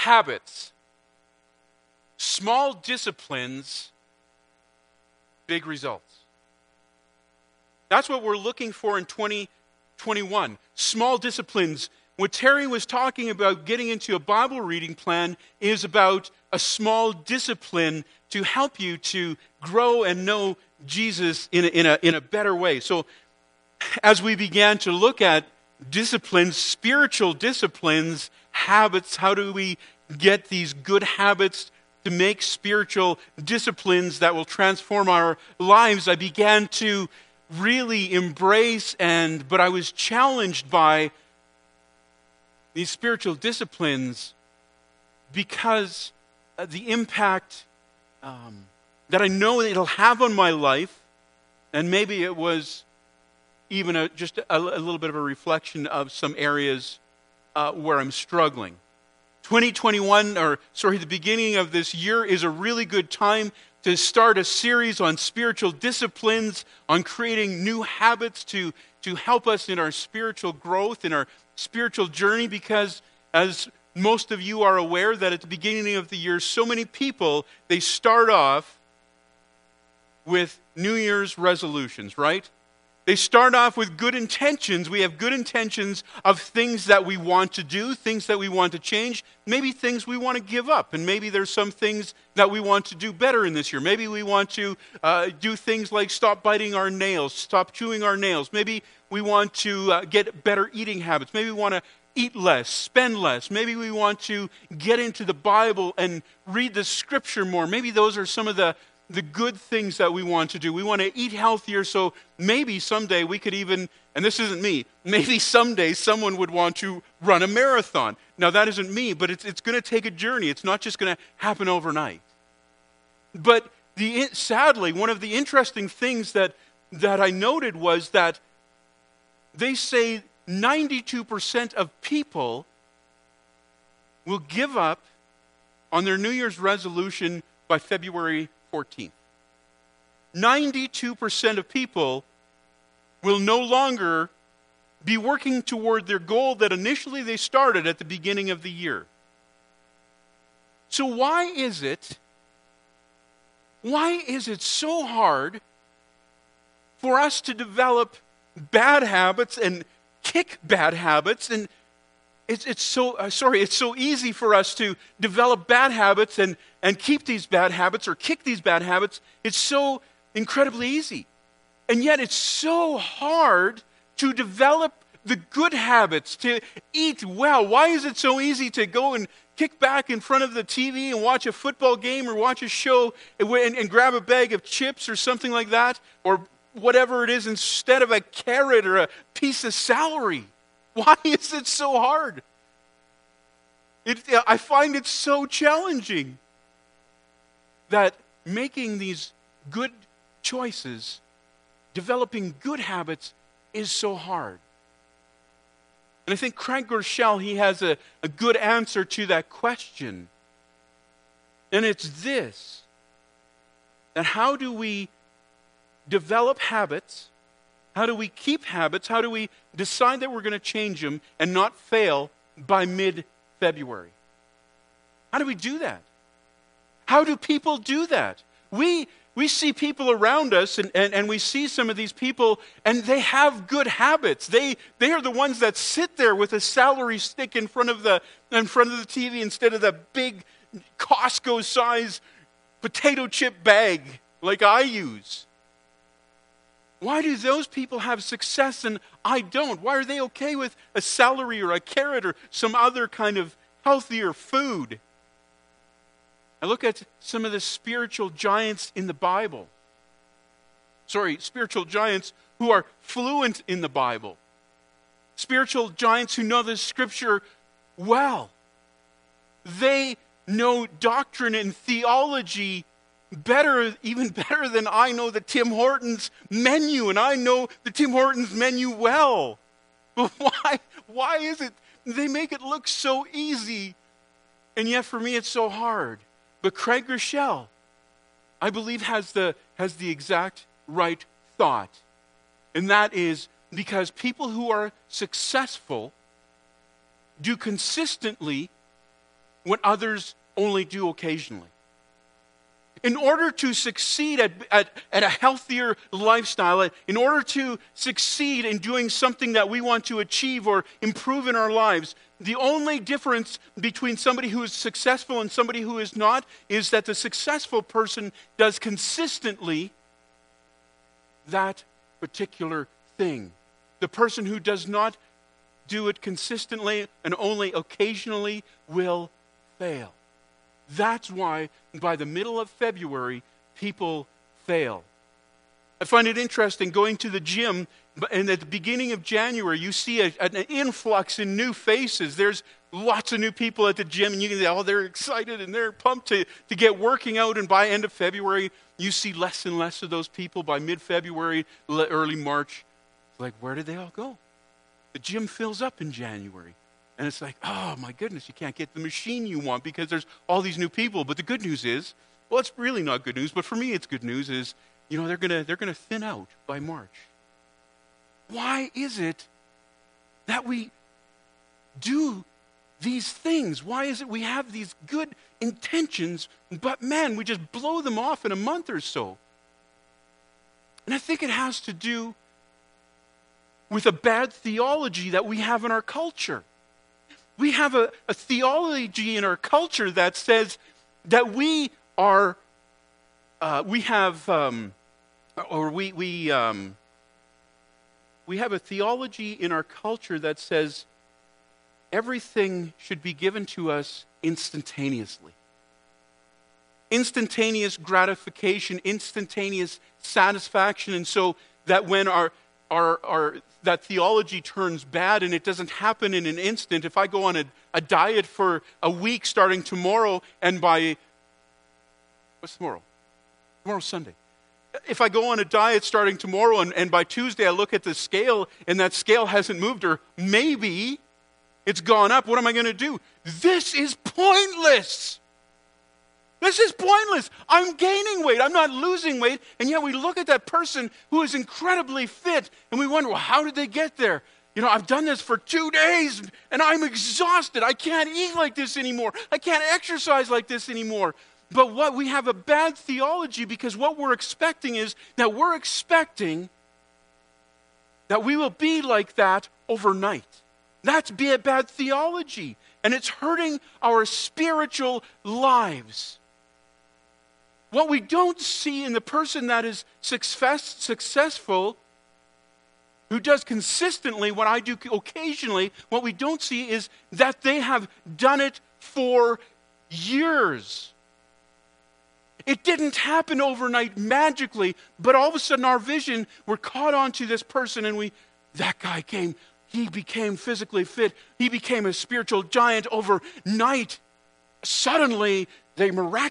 habits, small disciplines, big results. That's what we're looking for in 2021. Small disciplines. What Terry was talking about getting into a Bible reading plan is about a small discipline to help you to grow and know Jesus in a better way. So as we began to look at disciplines, spiritual disciplines, habits, how do we get these good habits to make spiritual disciplines that will transform our lives, I began to really embrace but I was challenged by these spiritual disciplines because the impact that I know it'll have on my life, and maybe it was even just a little bit of a reflection of some areas where I'm struggling. 2021, the beginning of this year is a really good time to start a series on spiritual disciplines, on creating new habits to help us in our spiritual growth, in our spiritual journey, because as most of you are aware that at the beginning of the year, so many people, they start off with New Year's resolutions, right? They start off with good intentions. We have good intentions of things that we want to do, things that we want to change, maybe things we want to give up, and maybe there's some things that we want to do better in this year. Maybe we want to do things like stop biting our nails, stop chewing our nails. Maybe we want to get better eating habits. Maybe we want to eat less, spend less. Maybe we want to get into the Bible and read the Scripture more. Maybe those are some of the good things that we want to do. We want to eat healthier, so maybe someday we could even, and this isn't me, maybe someday someone would want to run a marathon. Now that isn't me, but it's going to take a journey. It's not just going to happen overnight. But sadly, one of the interesting things that I noted was that they say 92% of people will give up on their New Year's resolution by February 14th. 92% of people will no longer be working toward their goal that initially they started at the beginning of the year. So why is it so hard for us to develop bad habits and kick bad habits? And it's so easy for us to develop bad habits and keep these bad habits or kick these bad habits. It's so incredibly easy. And yet it's so hard to develop the good habits, to eat well. Why is it so easy to go and kick back in front of the TV and watch a football game or watch a show and grab a bag of chips or something like that, or whatever it is, instead of a carrot or a piece of celery? Why is it so hard? I find it so challenging that making these good choices, developing good habits, is so hard. And I think Craig Groeschel, he has a good answer to that question. And it's this, that how do we develop habits? How do we keep habits? How do we decide that we're going to change them and not fail by mid-February? How do we do that? How do people do that? We see people around us and we see some of these people and they have good habits. They are the ones that sit there with a celery stick in front of the TV instead of the big Costco-size potato chip bag like I use. Why do those people have success and I don't? Why are they okay with a celery or a carrot or some other kind of healthier food? I look at some of the spiritual giants in the Bible. Spiritual giants who are fluent in the Bible. Spiritual giants who know the Scripture well. They know doctrine and theology even better than I know the Tim Hortons menu, and I know the Tim Hortons menu well. But why is it they make it look so easy, and yet for me it's so hard? But Craig Groeschel, I believe, has the exact right thought. And that is because people who are successful do consistently what others only do occasionally. In order to succeed at a healthier lifestyle, in order to succeed in doing something that we want to achieve or improve in our lives, the only difference between somebody who is successful and somebody who is not is that the successful person does consistently that particular thing. The person who does not do it consistently and only occasionally will fail. That's why by the middle of February, people fail. I find it interesting going to the gym, and at the beginning of January, you see an influx in new faces. There's lots of new people at the gym, and you can say, oh, they're excited and they're pumped to get working out, and by end of February, you see less and less of those people. By mid-February, early March, it's like, where did they all go? The gym fills up in January. And it's like, oh my goodness, you can't get the machine you want because there's all these new people. But the good news is, well, it's really not good news, but for me it's good news, is, they're gonna thin out by March. Why is it that we do these things? Why is it we have these good intentions, but man, we just blow them off in a month or so? And I think it has to do with a bad theology that we have in our culture. We have a theology in our culture that says that we have a theology in our culture that says everything should be given to us instantaneously. Instantaneous gratification, instantaneous satisfaction, and so that when our that theology turns bad and it doesn't happen in an instant. If I go on a diet for a week starting tomorrow, and what's tomorrow? Tomorrow's Sunday. If I go on a diet starting tomorrow and by Tuesday I look at the scale and that scale hasn't moved, or maybe it's gone up, what am I going to do? This is pointless. This is pointless. I'm gaining weight. I'm not losing weight. And yet we look at that person who is incredibly fit and we wonder, well, how did they get there? I've done this for 2 days and I'm exhausted. I can't eat like this anymore. I can't exercise like this anymore. But we have a bad theology, because what we're expecting is that we're expecting that we will be like that overnight. That's a bad theology. And it's hurting our spiritual lives. What we don't see in the person that is successful, who does consistently what I do occasionally, what we don't see is that they have done it for years. It didn't happen overnight magically, but all of a sudden our vision, we're caught onto this person and that guy came, he became physically fit, he became a spiritual giant overnight. Suddenly, they'd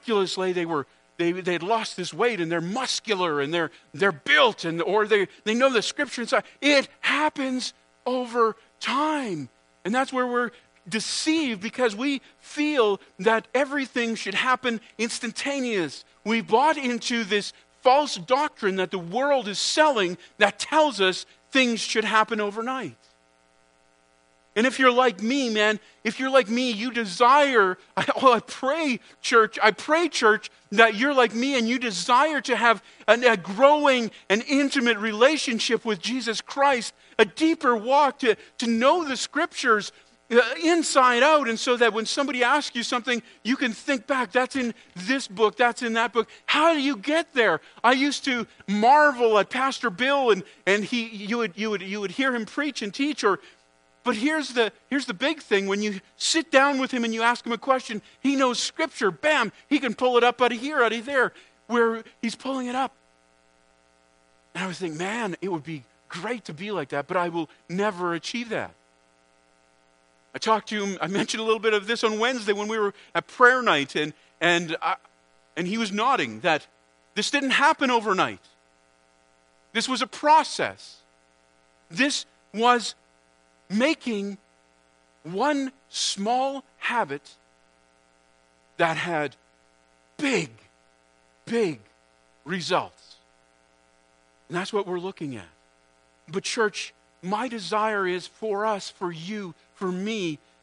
lost this weight and they're muscular and they're built, or they know the scripture inside. It happens over time. And that's where we're deceived, because we feel that everything should happen instantaneous. We bought into this false doctrine that the world is selling that tells us things should happen overnight. And if you're like me, man, you desire, I pray, church, that you're like me and you desire to have a growing and intimate relationship with Jesus Christ, a deeper walk, to know the scriptures inside out, and so that when somebody asks you something, you can think back, that's in this book, that's in that book. How do you get there? I used to marvel at Pastor Bill, and you would hear him preach and teach, but here's the big thing. When you sit down with him and you ask him a question, he knows scripture. Bam, he can pull it up out of here, out of there, where he's pulling it up. And I was thinking, man, it would be great to be like that, but I will never achieve that. I talked to him, I mentioned a little bit of this on Wednesday when we were at prayer night, and he was nodding that this didn't happen overnight. This was a process. This was making one small habit that had big, big results. And that's what we're looking at. But church, my desire is for us, for you, for me,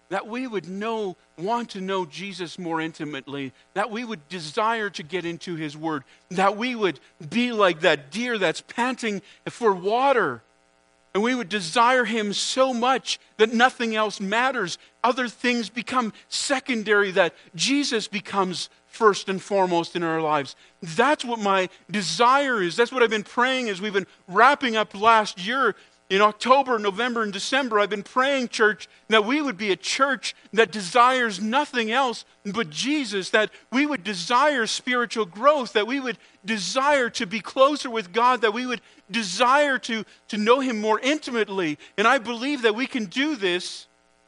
that we would want to know Jesus more intimately, that we would desire to get into his word, that we would be like that deer that's panting for water, and we would desire him so much that nothing else matters. Other things become secondary, that Jesus becomes first and foremost in our lives. That's what my desire is. That's what I've been praying as we've been wrapping up last year. In October, November, and December, I've been praying, church, that we would be a church that desires nothing else but Jesus, that we would desire spiritual growth, that we would desire to be closer with God, that we would desire to know him more intimately. And I believe that we can do this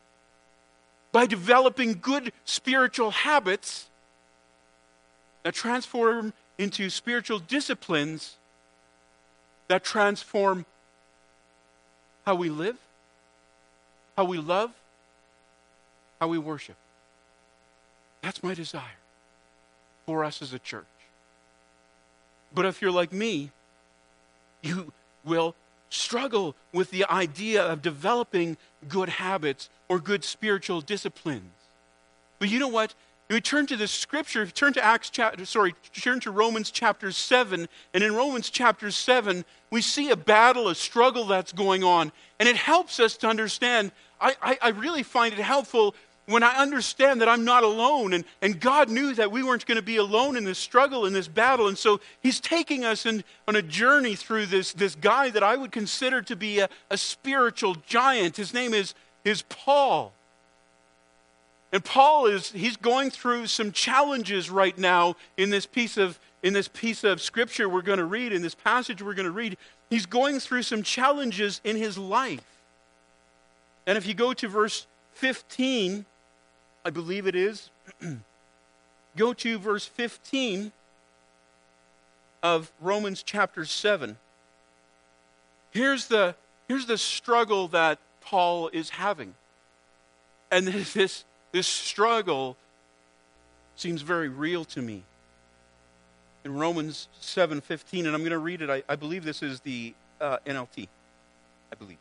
by developing good spiritual habits that transform into spiritual disciplines that transform how we live, how we love, how we worship. That's my desire for us as a church. But if you're like me, you will struggle with the idea of developing good habits or good spiritual disciplines. But you know what? We turn to the scripture, turn to Romans chapter 7, and in Romans chapter 7, we see a battle, a struggle that's going on, and it helps us to understand. I really find it helpful when I understand that I'm not alone, and God knew that we weren't going to be alone in this struggle, in this battle, and so he's taking us on a journey through this guy that I would consider to be a spiritual giant. His name is Paul. And Paul he's going through some challenges right now in this piece of scripture we're going to read, in this passage we're going to read. He's going through some challenges in his life. And if you go to verse 15, I believe it is, go to verse 15 of Romans chapter 7. Here's the struggle that Paul is having. And this struggle seems very real to me. In Romans 7:15, and I'm going to read it. I believe this is the NLT. I believe.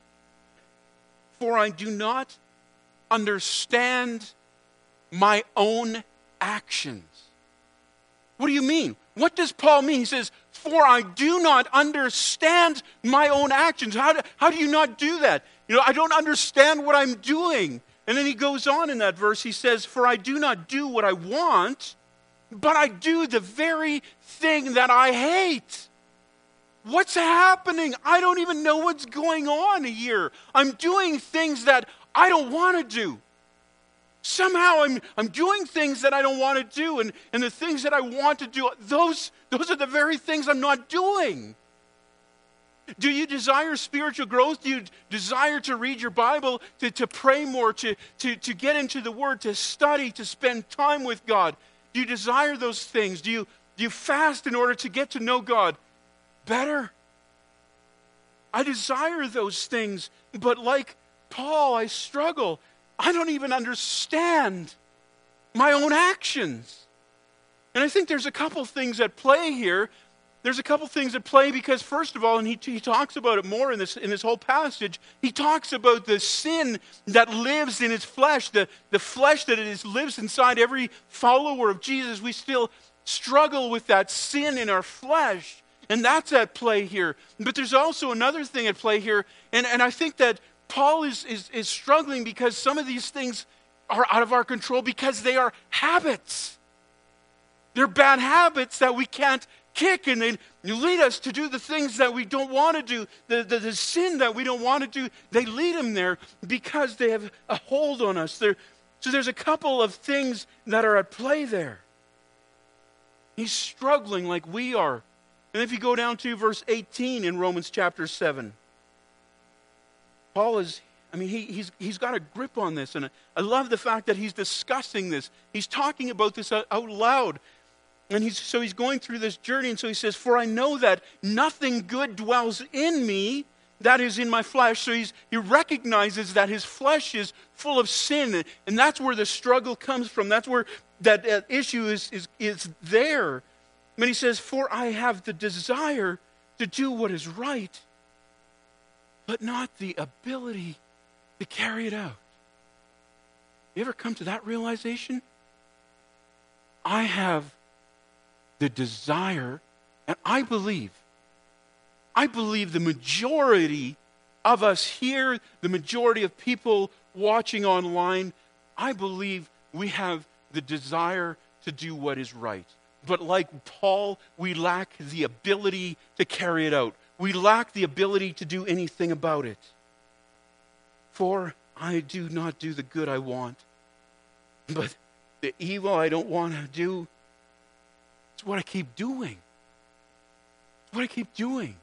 For I do not understand my own actions. What do you mean? What does Paul mean? He says, for I do not understand my own actions. How do you not do that? I don't understand what I'm doing. And then he goes on in that verse, he says, for I do not do what I want, but I do the very thing that I hate. What's happening? I don't even know what's going on here. I'm doing things that I don't want to do. Somehow I'm doing things that I don't want to do, and the things that I want to do, those are the very things I'm not doing. Do you desire spiritual growth? Do you desire to read your Bible, to pray more, to get into the Word, to study, to spend time with God? Do you desire those things? Do you fast in order to get to know God better? I desire those things, but like Paul, I struggle. I don't even understand my own actions. And I think there's a couple things at play here. There's a couple things at play because, first of all, and he talks about it more in this whole passage, he talks about the sin that lives in his flesh, the flesh that lives inside every follower of Jesus. We still struggle with that sin in our flesh, and that's at play here. But there's also another thing at play here, and I think that Paul is struggling because some of these things are out of our control because they are habits. They're bad habits that we can't kick, and they lead us to do the things that we don't want to do, the sin that we don't want to do. They lead them there because they have a hold on us. So there's a couple of things that are at play there. He's struggling like we are. And if you go down to verse 18 in Romans chapter 7, Paul he's got a grip on this, and I love the fact that he's discussing this. He's talking about this out loud. And he's going through this journey, and so he says, for I know that nothing good dwells in me, that is in my flesh. So he recognizes that his flesh is full of sin, and that's where the struggle comes from. That's where that issue is there. And he says, for I have the desire to do what is right, but not the ability to carry it out. You ever come to that realization? I have the desire, and I believe the majority of us here, the majority of people watching online, I believe we have the desire to do what is right. But like Paul, we lack the ability to carry it out. We lack the ability to do anything about it. For I do not do the good I want, but the evil I don't want to do, it's what I keep doing. It's what I keep doing.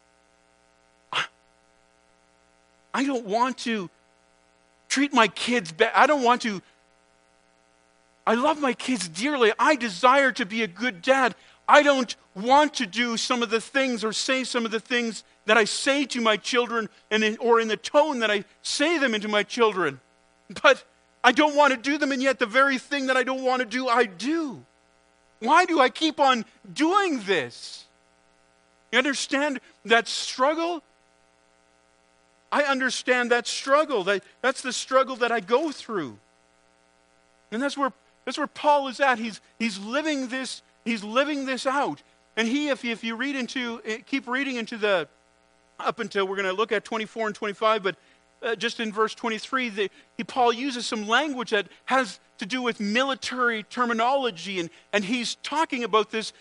I don't want to treat my kids bad. I love my kids dearly. I desire to be a good dad. I don't want to do some of the things or say some of the things that I say to my children or in the tone that I say them into my children. But I don't want to do them, and yet the very thing that I don't want to do, I do. Why do I keep on doing this? You understand that struggle? I understand that struggle. That's the struggle that I go through. And that's where Paul is at. He's living this out. And if you keep reading into up until we're going to look at 24 and 25, but just in verse 23, Paul uses some language that has to do with military terminology, and he's talking about this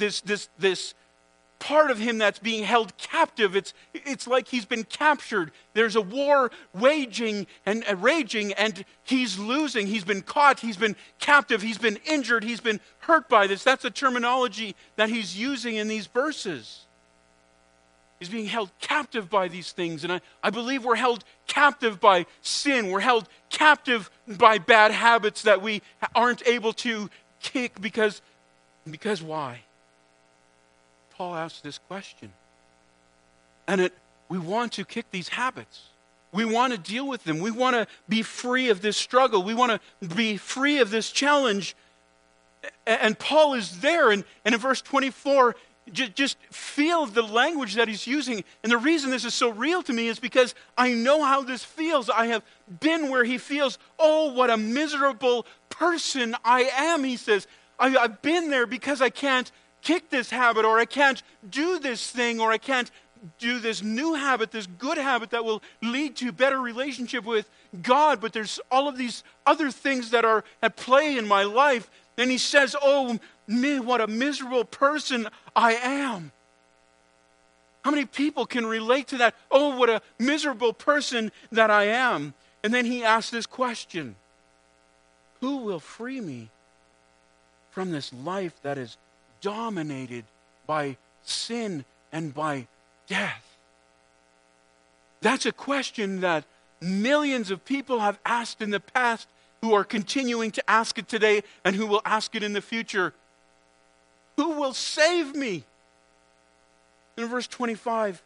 part of him that's being held captive. It's like he's been captured. There's a war raging, and he's losing. He's been caught. He's been captive. He's been injured. He's been hurt by this. That's the terminology that he's using in these verses. He's being held captive by these things. And I believe we're held captive by sin. We're held captive by bad habits that we aren't able to kick because why? Paul asks this question. And we want to kick these habits. We want to deal with them. We want to be free of this struggle. We want to be free of this challenge. And Paul is there. And in verse 24, just feel the language that he's using. And the reason this is so real to me is because I know how this feels. I have been where he feels, oh, what a miserable person I am, he says. I've been there because I can't kick this habit, or I can't do this thing, or I can't do this new habit, this good habit that will lead to better relationship with God. But there's all of these other things that are at play in my life. And he says, oh, what a miserable person I am. How many people can relate to that? Oh, what a miserable person that I am. And then he asks this question: who will free me from this life that is dominated by sin and by death? That's a question that millions of people have asked in the past, who are continuing to ask it today, and who will ask it in the future. Who will save me? In verse 25,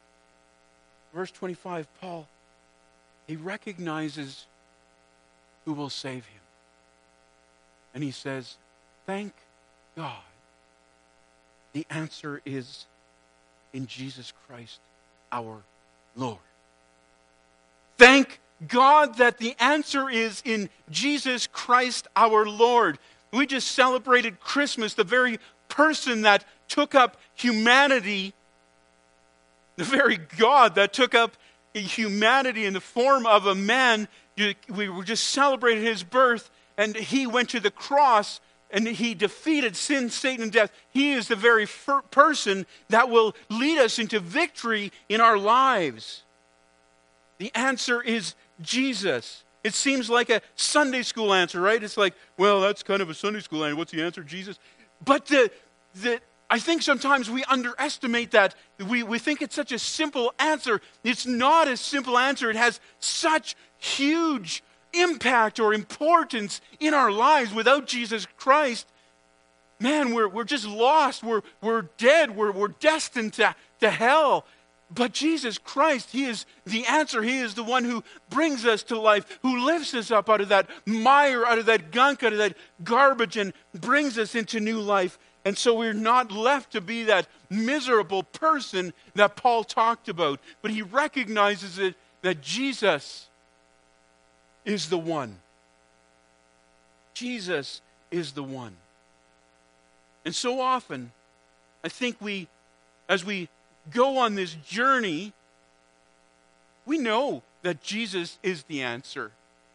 Paul, he recognizes who will save him. And he says, thank God. The answer is in Jesus Christ, our Lord. Thank God that the answer is in Jesus Christ, our Lord. We just celebrated Christmas, the very person that took up humanity, the very God that took up humanity in the form of a man. We were just celebrating his birth, and he went to the cross, and he defeated sin, Satan, and death. He is the very person that will lead us into victory in our lives. The answer is Jesus. It seems like a Sunday school answer, right? It's like, well, that's kind of a Sunday school answer. What's the answer? Jesus. But I think sometimes we underestimate that. We think it's such a simple answer. It's not a simple answer. It has such huge impact or importance in our lives. Without Jesus Christ, man, we're just lost. We're dead. We're destined to hell. But Jesus Christ, he is the answer. He is the one who brings us to life, who lifts us up out of that mire, out of that gunk, out of that garbage, and brings us into new life. And so we're not left to be that miserable person that Paul talked about. But he recognizes that Jesus is the one Jesus is the one. And so often, I think as we go on this journey, we know that Jesus is the answer.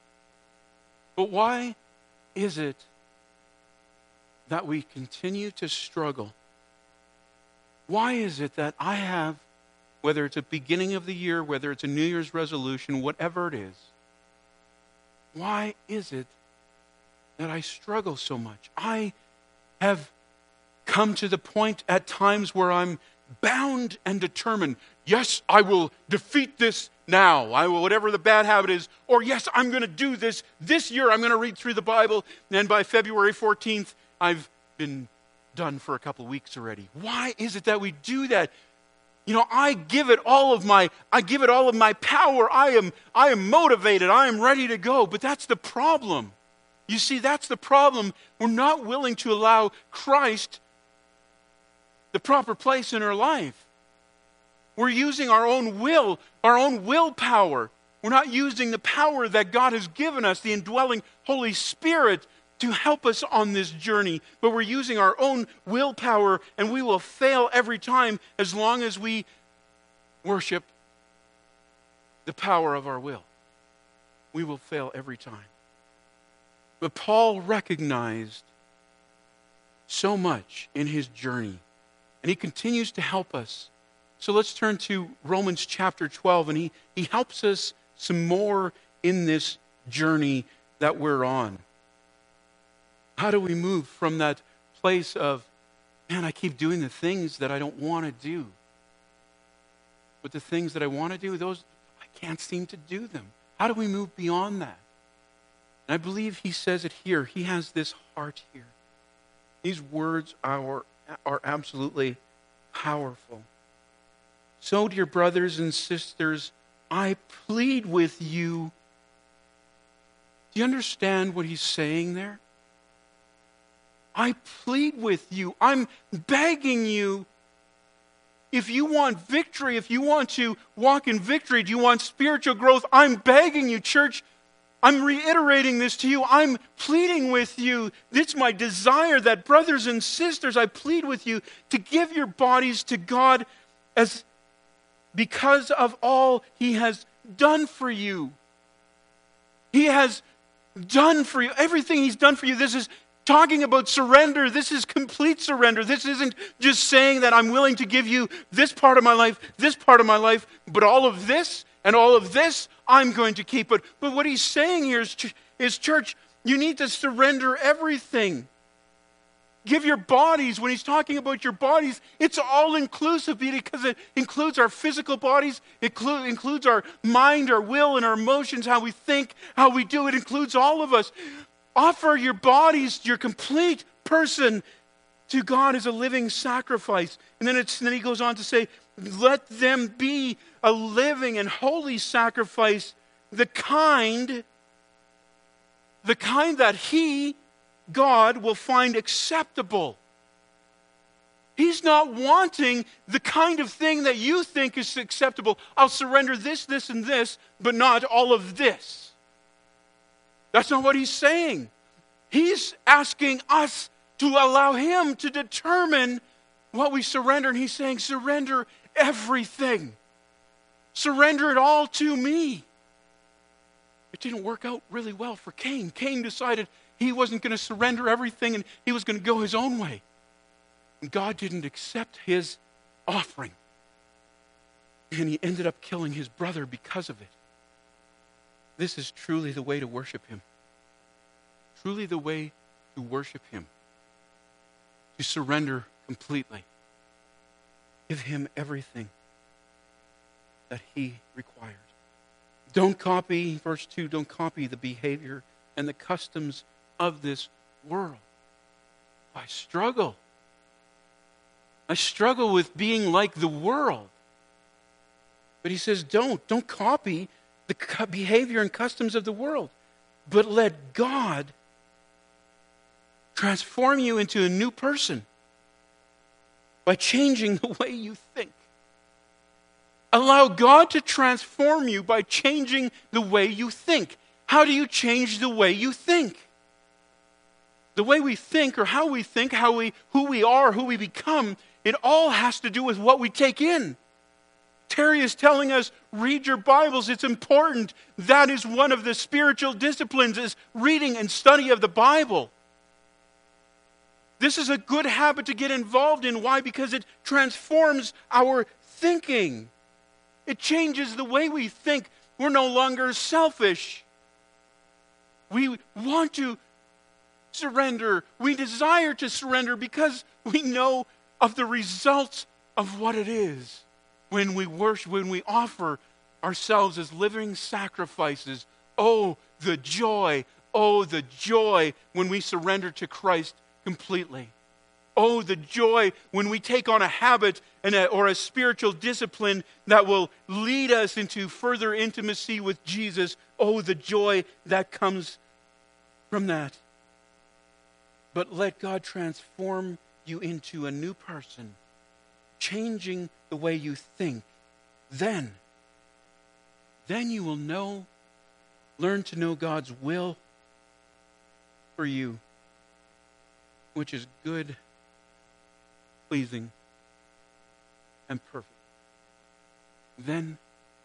But why is it that we continue to struggle? Why is it that I have, whether it's a beginning of the year, whether it's a New Year's resolution, whatever it is, why is it that I struggle so much? I have come to the point at times where I'm bound and determined. Yes, I will defeat this now. I will, whatever the bad habit is. Or yes, I'm going to do this. This year I'm going to read through the Bible. And by February 14th, I've been done for a couple of weeks already. Why is it that we do that? You know, I give it all of my power. I am motivated. I am ready to go. But that's the problem. You see, that's the problem. We're not willing to allow Christ the proper place in our life. We're using our own will, our own willpower. We're not using the power that God has given us, the indwelling Holy Spirit, to help us on this journey. But we're using our own willpower, and we will fail every time as long as we worship the power of our will. We will fail every time. But Paul recognized so much in his journey, and he continues to help us. So let's turn to Romans chapter 12, and he helps us some more in this journey that we're on. How do we move from that place of, man, I keep doing the things that I don't want to do, but the things that I want to do, those, I can't seem to do them. How do we move beyond that? And I believe he says it here. He has this heart here. These words are absolutely powerful. So, dear brothers and sisters, I plead with you. Do you understand what he's saying there? I plead with you. I'm begging you. If you want victory, if you want to walk in victory, do you want spiritual growth? I'm begging you, church. I'm reiterating this to you. I'm pleading with you. It's my desire that, brothers and sisters, I plead with you to give your bodies to God as because of all He has done for you. He has done for you everything He's done for you. This is talking about surrender. This is complete surrender. This isn't just saying that I'm willing to give you this part of my life, but all of this and all of this I'm going to keep it. But what he's saying here is, church, you need to surrender everything. Give your bodies. When he's talking about your bodies, it's all inclusive because it includes our physical bodies, it includes our mind, our will, and our emotions, how we think, how we do. It includes all of us. Offer your bodies, your complete person, to God as a living sacrifice. And then he goes on to say, let them be a living and holy sacrifice, the kind that He, God, will find acceptable. He's not wanting the kind of thing that you think is acceptable. I'll surrender this, this, and this, but not all of this. That's not what he's saying. He's asking us to allow Him to determine what we surrender. And he's saying, surrender everything. Surrender it all to me. It didn't work out really well for Cain. Cain decided he wasn't going to surrender everything and he was going to go his own way. And God didn't accept his offering. And he ended up killing his brother because of it. This is truly the way to worship Him. Truly the way to worship Him. To surrender completely. Give Him everything that He requires. Don't copy, verse 2, don't copy the behavior and the customs of this world. I struggle. I struggle with being like the world. But he says, don't copy the behavior and customs of the world. But let God transform you into a new person by changing the way you think. Allow God to transform you by changing the way you think. How do you change the way you think? The way we think, or how we think, who we are, who we become, it all has to do with what we take in. Terry is telling us, read your Bibles. It's important. That is one of the spiritual disciplines, is reading and study of the Bible. This is a good habit to get involved in. Why? Because it transforms our thinking. It changes the way we think. We're no longer selfish. We want to surrender. We desire to surrender because we know of the results of what it is when we worship, when we offer ourselves as living sacrifices. Oh, the joy. Oh, the joy when we surrender to Christ completely. Oh, the joy when we take on a habit or a spiritual discipline that will lead us into further intimacy with Jesus. Oh, the joy that comes from that. But let God transform you into a new person, changing the way you think. Then you will learn to know God's will for you, which is good, pleasing, and perfect. Then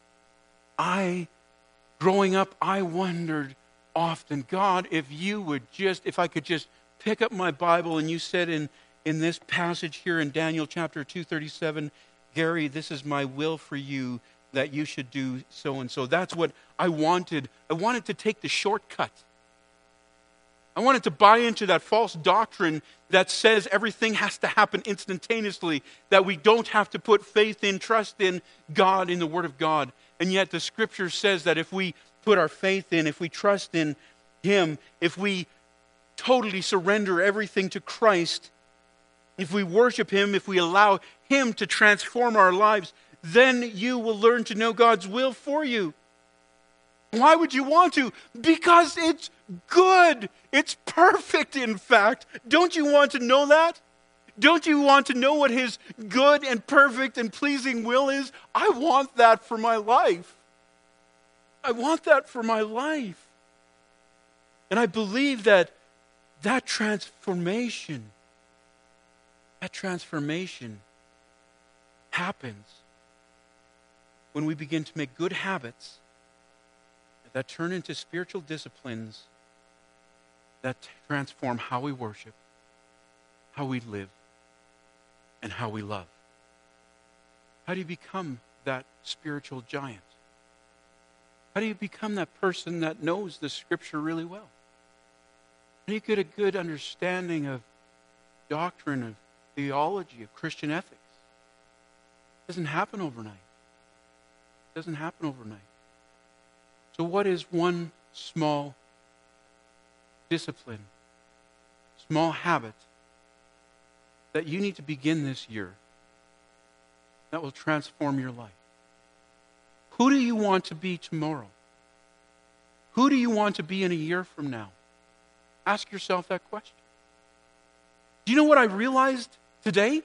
growing up, I wondered often, God, if I could just pick up my Bible, and you said in this passage here in Daniel chapter 2:37, Gary, this is my will for you, that you should do so and so. That's what I wanted. I wanted to take the shortcut. I wanted to buy into that false doctrine that says everything has to happen instantaneously, that we don't have to put faith in, trust in God, in the Word of God. And yet the Scripture says that if we put our faith in, if we trust in Him, if we totally surrender everything to Christ, if we worship Him, if we allow Him to transform our lives, then you will learn to know God's will for you. Why would you want to? Because it's good. It's perfect, in fact. Don't you want to know that? Don't you want to know what His good and perfect and pleasing will is? I want that for my life. I want that for my life. And I believe that transformation happens when we begin to make good habits that turn into spiritual disciplines that transform how we worship, how we live, and how we love. How do you become that spiritual giant? How do you become that person that knows the Scripture really well? How do you get a good understanding of doctrine, of theology, of Christian ethics? It doesn't happen overnight. It doesn't happen overnight. So what is one small discipline, small habit that you need to begin this year that will transform your life? Who do you want to be tomorrow? Who do you want to be in a year from now? Ask yourself that question. Do you know what I realized today?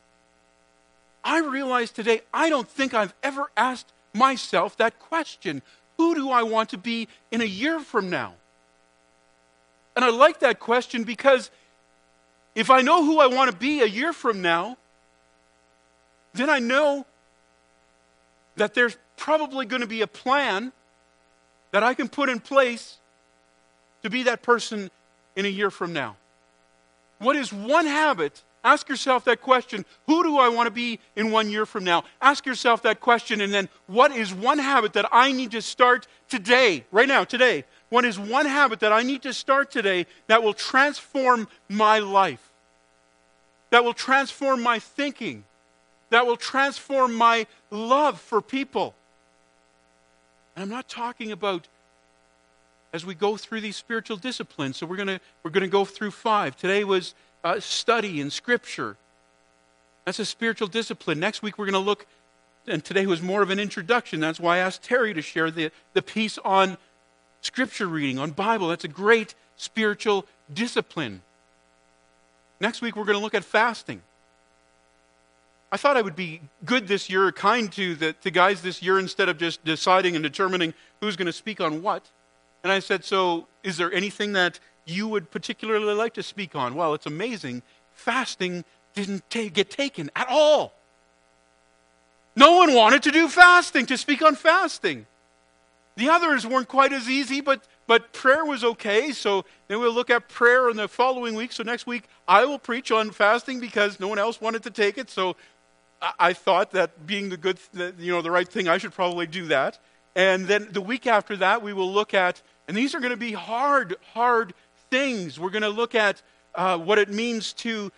I realized today I don't think I've ever asked myself that question. Who do I want to be in a year from now? And I like that question because if I know who I want to be a year from now, then I know that there's probably going to be a plan that I can put in place to be that person in a year from now. What is one habit? Ask yourself that question. Who do I want to be in 1 year from now? Ask yourself that question, and then what is one habit that I need to start today, right now, today? What is one habit that I need to start today that will transform my life? That will transform my thinking? That will transform my love for people? And I'm not talking about as we go through these spiritual disciplines. So we're going to go through 5. Today was study in Scripture. That's a spiritual discipline. Next week we're going to look, and today was more of an introduction. That's why I asked Terry to share the piece on Scripture reading, on Bible. That's a great spiritual discipline. Next week we're going to look at fasting. I thought I would be good this year, kind to guys this year, instead of just deciding and determining who's going to speak on what. And I said, so is there anything that you would particularly like to speak on? Well, it's amazing. Fasting didn't get taken at all. No one wanted to do fasting, to speak on fasting. The others weren't quite as easy, but prayer was okay. So then we'll look at prayer in the following week. So next week I will preach on fasting because no one else wanted to take it. So I thought that being the right thing, I should probably do that. And then the week after that, we will look at, and these are going to be hard things. We're going to look at what it means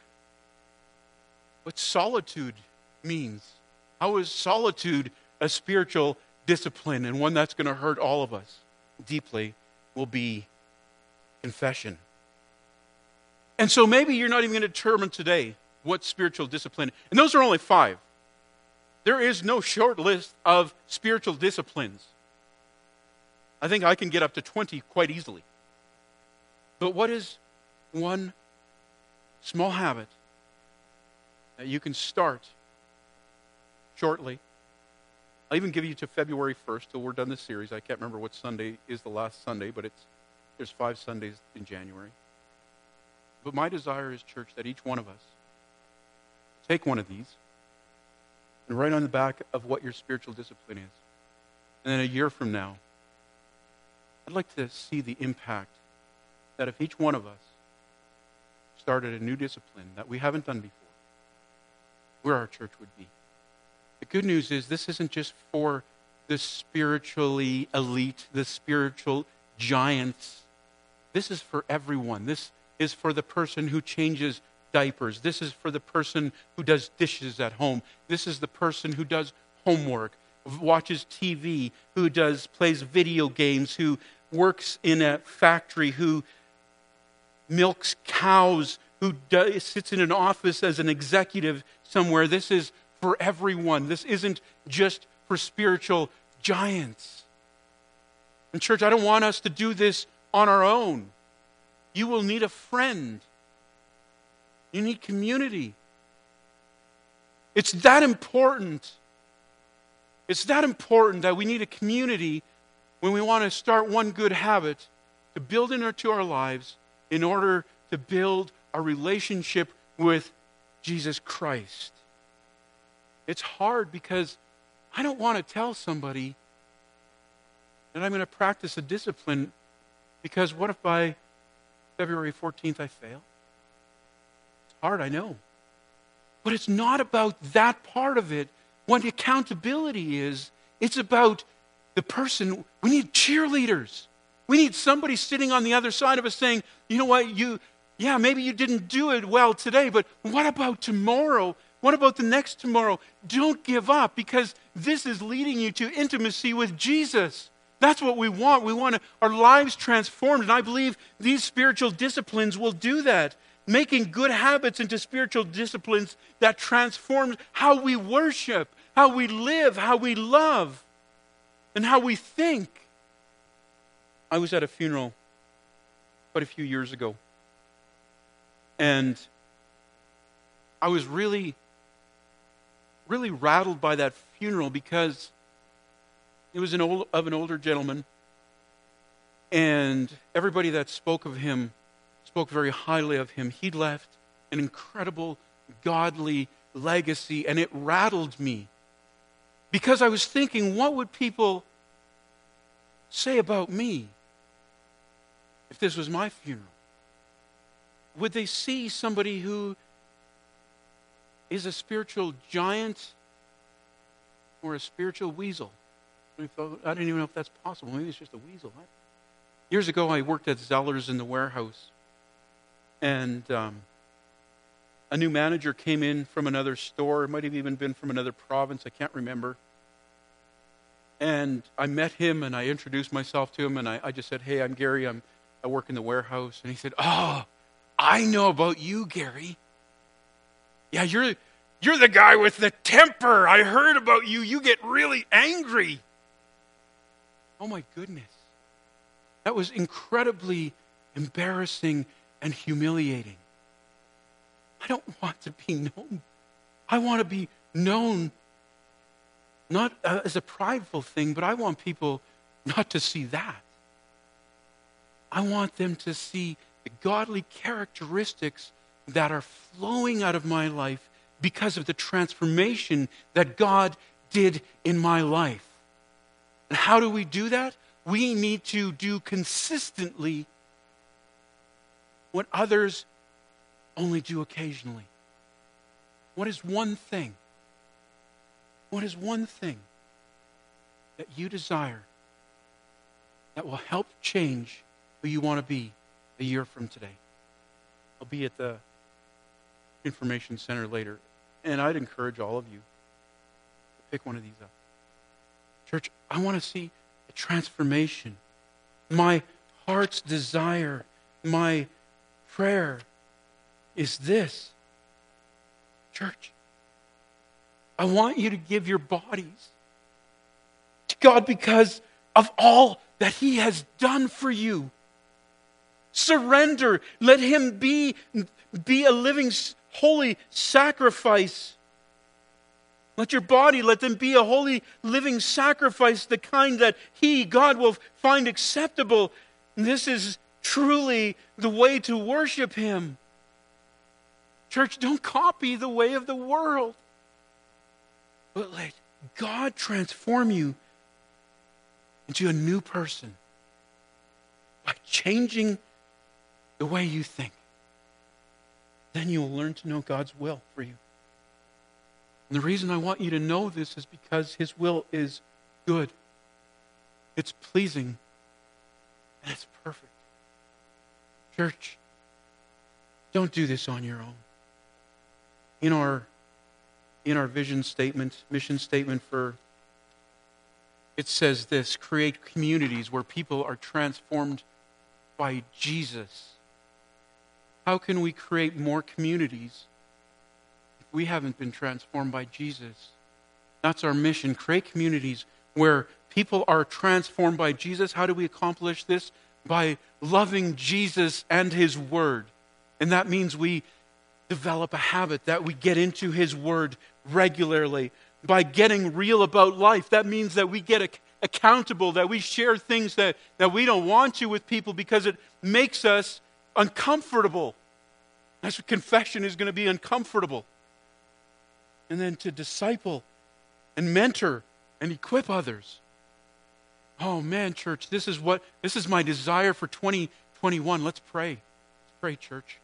what solitude means. How is solitude a spiritual discipline, and one that's going to hurt all of us deeply will be confession. And so maybe you're not even going to determine today what spiritual discipline, and those are only 5. There is no short list of spiritual disciplines. I think I can get up to 20 quite easily. But what is one small habit that you can start shortly? I'll even give you to February 1st till we're done this series. I can't remember what Sunday is the last Sunday, but there's 5 Sundays in January. But my desire is, church, that each one of us take one of these and write on the back of what your spiritual discipline is. And then a year from now, I'd like to see the impact that if each one of us started a new discipline that we haven't done before, where our church would be. The good news is this isn't just for the spiritually elite, the spiritual giants. This is for everyone. This is for the person who changes diapers. This is for the person who does dishes at home. This is the person who does homework, watches TV, who plays video games, who works in a factory, who milks cows, who sits in an office as an executive somewhere. This is for everyone. This isn't just for spiritual giants. And church, I don't want us to do this on our own. You will need a friend. You need community. It's that important. It's that important that we need a community when we want to start one good habit to build into our lives in order to build a relationship with Jesus Christ. It's hard because I don't want to tell somebody that I'm going to practice a discipline, because what if by February 14th I fail? It's hard, I know. But it's not about that part of it. What accountability is, it's about the person. We need cheerleaders. We need somebody sitting on the other side of us saying, you know what, maybe you didn't do it well today, but what about tomorrow? What about the next tomorrow? Don't give up, because this is leading you to intimacy with Jesus. That's what we want. We want our lives transformed, and I believe these spiritual disciplines will do that. Making good habits into spiritual disciplines that transform how we worship, how we live, how we love, and how we think. I was at a funeral quite a few years ago, and I was really rattled by that funeral, because it was an older gentleman, and everybody that spoke of him spoke very highly of him. He'd left an incredible godly legacy, and it rattled me, because I was thinking, what would people say about me if this was my funeral? Would they see somebody who is a spiritual giant or a spiritual weasel? I don't even know if that's possible. Maybe it's just a weasel. Years ago, I worked at Zellers in the warehouse, and a new manager came in from another store. It might have even been from another province. I can't remember. And I met him, and I introduced myself to him, and I just said, hey, I'm Gary. I work in the warehouse. And he said, oh, I know about you, Gary. Yeah, you're the guy with the temper. I heard about you. You get really angry. Oh, my goodness. That was incredibly embarrassing and humiliating. I don't want to be known. I want to be known not as a prideful thing, but I want people not to see that. I want them to see the godly characteristics that are flowing out of my life because of the transformation that God did in my life. And how do we do that? We need to do consistently what others only do occasionally. What is one thing? What is one thing that you desire that will help change who you want to be a year from today? I'll be at the information center later, and I'd encourage all of you to pick one of these up. Church, I want to see a transformation. My heart's desire, my prayer is this. Church, I want you to give your bodies to God because of all that He has done for you. Surrender. Let Him be a living, holy sacrifice. Let your body, let them be a holy, living sacrifice, the kind that He, God, will find acceptable. And this is truly the way to worship Him. Church, don't copy the way of the world, but let God transform you into a new person by changing the way you think. Then you will learn to know God's will for you. And the reason I want you to know this is because His will is good. It's pleasing. And it's perfect. Church, don't do this on your own. In our vision statement, mission statement it says this: create communities where people are transformed by Jesus. How can we create more communities if we haven't been transformed by Jesus? That's our mission. Create communities where people are transformed by Jesus. How do we accomplish this? By loving Jesus and His Word. And that means we develop a habit that we get into His Word regularly. By getting real about life, that means that we get accountable, that we share things that we don't want to with people because it makes us uncomfortable. That's what confession is going to be, uncomfortable. And then to disciple and mentor and equip others. Oh man, church, this is my desire for 2021. Let's pray. Let's pray, church.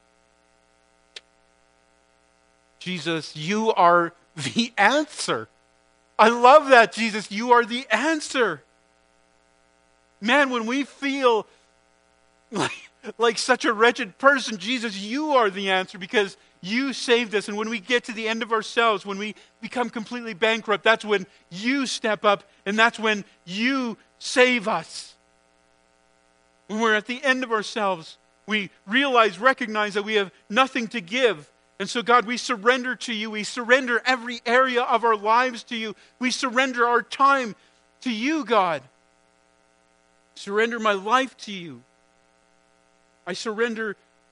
Jesus, you are the answer. I love that, Jesus. You are the answer. Man, when we feel like such a wretched person, Jesus, you are the answer because you saved us. And when we get to the end of ourselves, when we become completely bankrupt, that's when you step up and that's when you save us. When we're at the end of ourselves, we recognize that we have nothing to give. And so, God, we surrender to you. We surrender every area of our lives to you. We surrender our time to you, God. Surrender my life to you. I surrender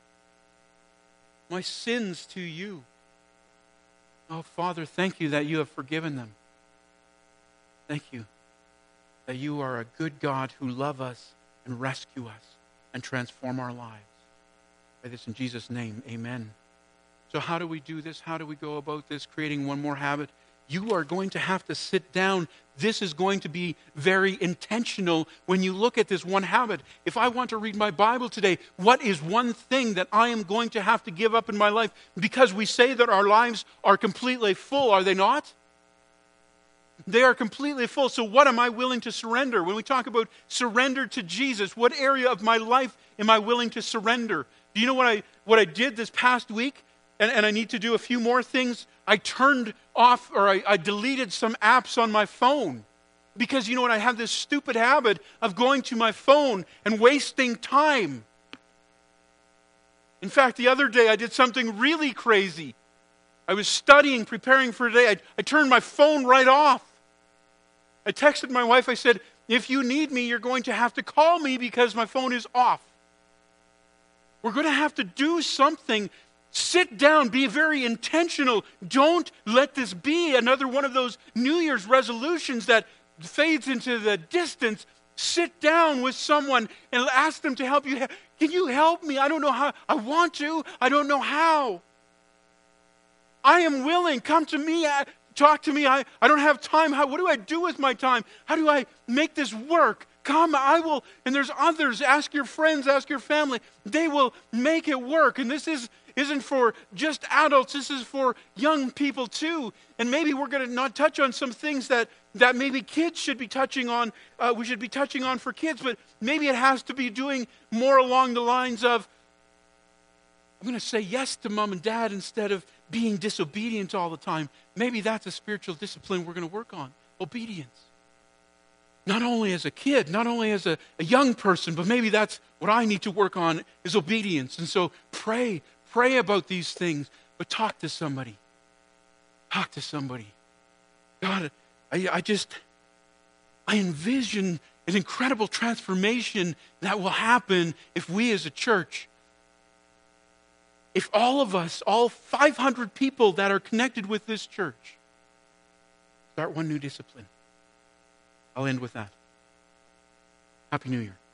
my sins to you. Oh, Father, thank you that you have forgiven them. Thank you that you are a good God who loves us and rescue us and transform our lives. I pray this in Jesus' name, amen. So how do we do this? How do we go about this, creating one more habit? You are going to have to sit down. This is going to be very intentional when you look at this one habit. If I want to read my Bible today, what is one thing that I am going to have to give up in my life? Because we say that our lives are completely full, are they not? They are completely full. So what am I willing to surrender? When we talk about surrender to Jesus, what area of my life am I willing to surrender? Do you know what I did this past week? And I need to do a few more things. I turned off or I deleted some apps on my phone. Because you know what? I have this stupid habit of going to my phone and wasting time. In fact, the other day I did something really crazy. I was studying, preparing for today. I turned my phone right off. I texted my wife. I said, if you need me, you're going to have to call me because my phone is off. We're going to have to do something. Sit down, be very intentional. Don't let this be another one of those New Year's resolutions that fades into the distance. Sit down with someone and ask them to help you can you help me? I don't know how. I want to. I don't know how. I am willing. Come to me. Talk to me. I don't have time. What do I do with my time? How do I make this work? Come, I will. And there's others. Ask your friends. Ask your family. They will make it work. And this isn't for just adults. This is for young people too. And maybe we're going to not touch on some things that maybe kids should be touching on. We should be touching on for kids. But maybe it has to be doing more along the lines of, I'm going to say yes to mom and dad instead of being disobedient all the time. Maybe that's a spiritual discipline we're going to work on. Obedience. Not only as a kid, not only as a young person, but maybe that's what I need to work on is obedience. And so pray about these things, but talk to somebody. Talk to somebody. God, I envision an incredible transformation that will happen if we as a church, if all of us, all 500 people that are connected with this church, start one new discipline. I'll end with that. Happy New Year.